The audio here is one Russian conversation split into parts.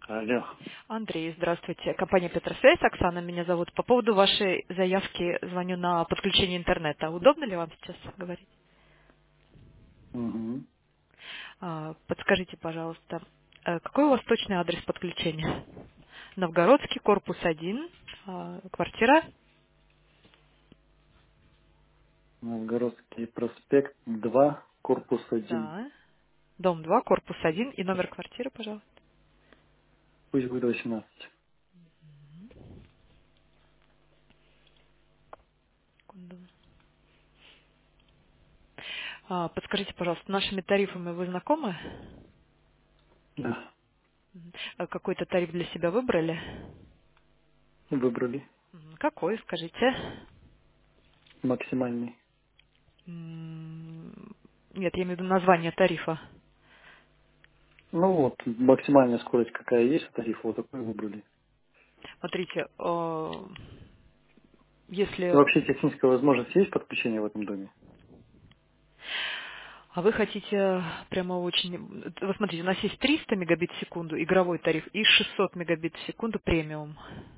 Алло. Андрей, здравствуйте. Компания Петросвязь, Оксана меня зовут. По поводу вашей заявки звоню на подключение интернета. Удобно ли вам сейчас говорить? Угу. Подскажите, пожалуйста, какой у вас точный адрес подключения? Новгородский, корпус 1, квартира? Новгородский проспект 2, корпус 1. Да. Дом 2, корпус 1 и номер квартиры, пожалуйста. Пусть будет 18. Секунду. Подскажите, пожалуйста, нашими тарифами вы знакомы? Да. Какой-то тариф для себя выбрали? Выбрали. Какой, скажите? Максимальный. Нет, я имею в виду название тарифа. Ну вот, максимальная скорость какая есть, тариф вот такой выбрали. Смотрите, И если вообще техническая возможность есть подключения в этом доме? вы хотите прямо очень... Вы смотрите, у нас есть 300 мегабит в секунду игровой тариф и 600 мегабит в секунду премиум.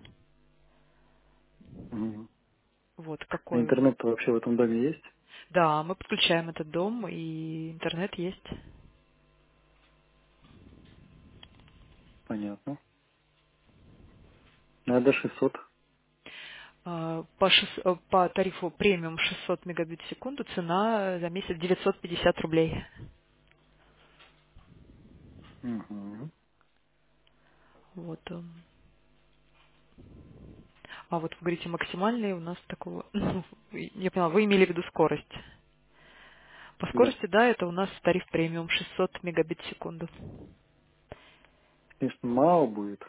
Угу. Вот А какой... интернет вообще в этом доме есть? Да, мы подключаем этот дом, и интернет есть. Понятно. Надо 600. По тарифу премиум 600 мегабит в секунду цена за месяц 950 рублей. Угу. Вот. А вот вы говорите максимальный у нас такого... Ну, я поняла, вы имели в виду скорость. По Да. скорости, да, это у нас тариф премиум 600 мегабит в секунду. Конечно, мало будет.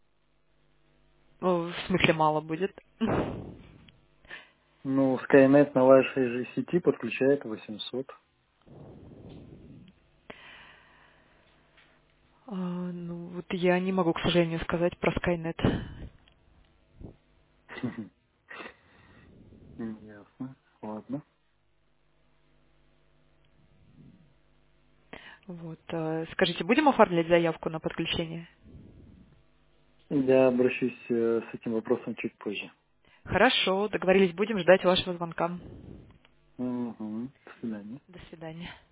В смысле мало будет. Ну, Skynet на вашей же сети подключает 800. Ну, вот я не могу, к сожалению, сказать про Skynet. Ясно. Ладно. Вот. Скажите, будем оформлять заявку на подключение? Я обращусь с этим вопросом чуть позже. Хорошо, договорились, будем ждать вашего звонка. Угу. До свидания. До свидания.